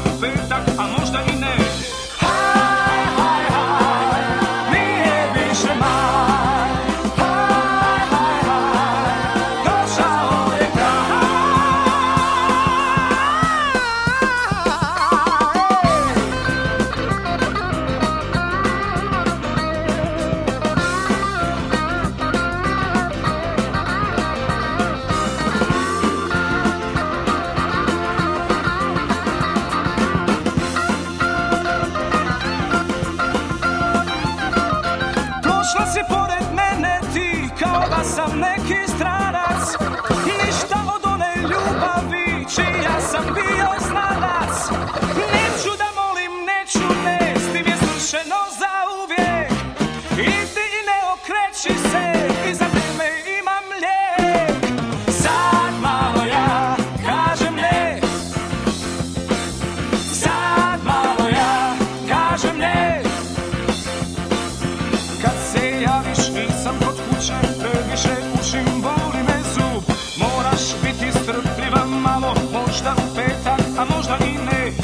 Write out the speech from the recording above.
u petak, a možda i ne. Prošla si pored mene ti kao da sam neki stranac. Ništa od one ljubavi čija sam bio znanac. Neću da molim, neću ne, s tim je svršeno zauvijek. Idi i ne okreći se, iza tebe imam lijek. Sad malo ja kažem ne, sad malo ja kažem ne. Kad se javiš nisam kod kuće, previše učim, boli me zub. Moraš biti strpljiva malo, možda u petak, a možda i ne.